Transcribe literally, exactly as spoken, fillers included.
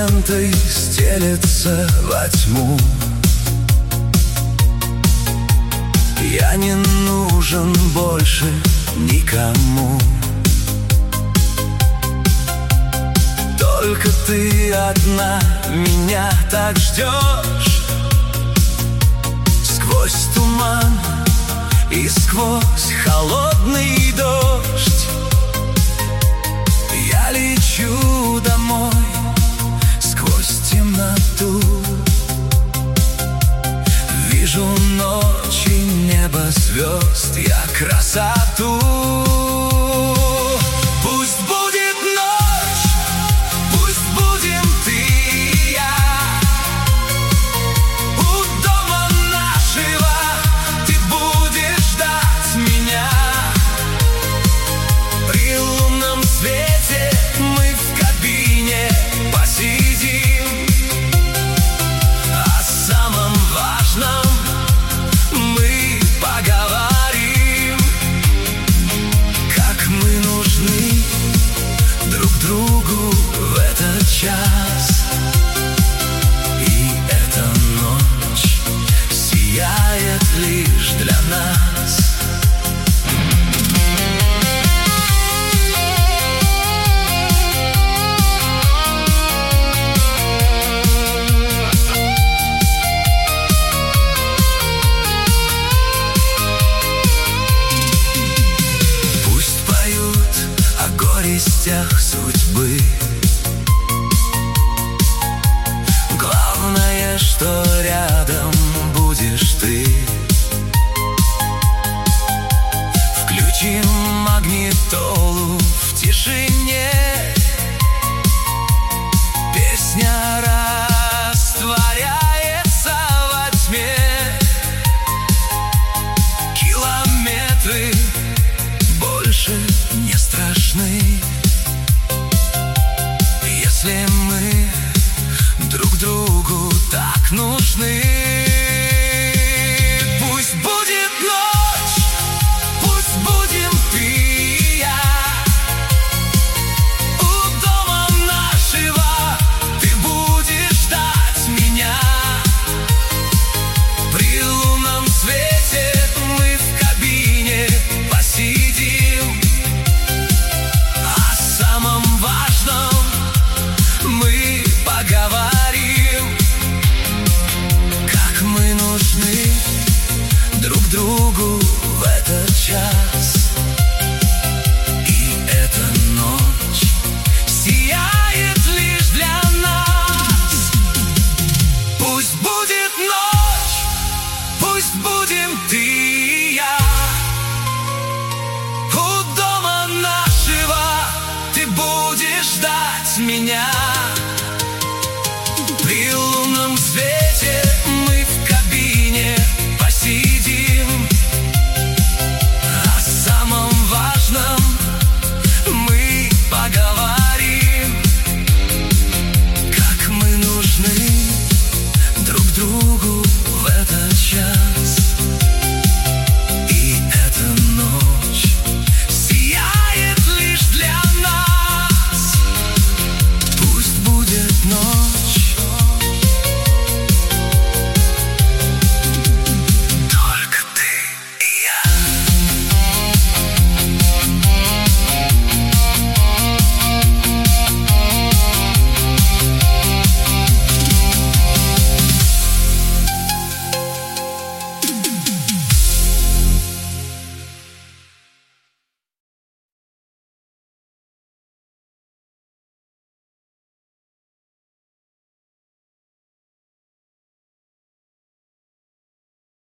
лентой стелется во тьму. Я не нужен больше никому. Только ты одна меня так ждешь. Сквозь туман и сквозь холодный дождь я лечу домой сквозь темноту. Вижу ночи, небо, звезд, я красоту. Пусть будет ночь, пусть будем ты и я. У дома нашего ты будешь ждать меня. При лунном свете мы в кабине посидим. О самом важном мы поговорим. Как мы нужны друг другу в этот час. И эта ночь сияет лишь для нас. Горестях судьбы. Главное, что рядом будешь ты. Включим магнитолу в тишине. Песня растворяется во тьме. Километры больше не страшны, если мы друг другу так нужны. Пусть будет ночь, пусть будем ты и я. У дома нашего ты будешь ждать меня. При лунном свете мы в кабине посидим. О самом важном мы поговорим. Как мы нужны друг другу в этот час. И эта ночь сияет лишь для нас. Пусть будет ночь, пусть будем ты и я. У дома нашего ты будешь ждать меня.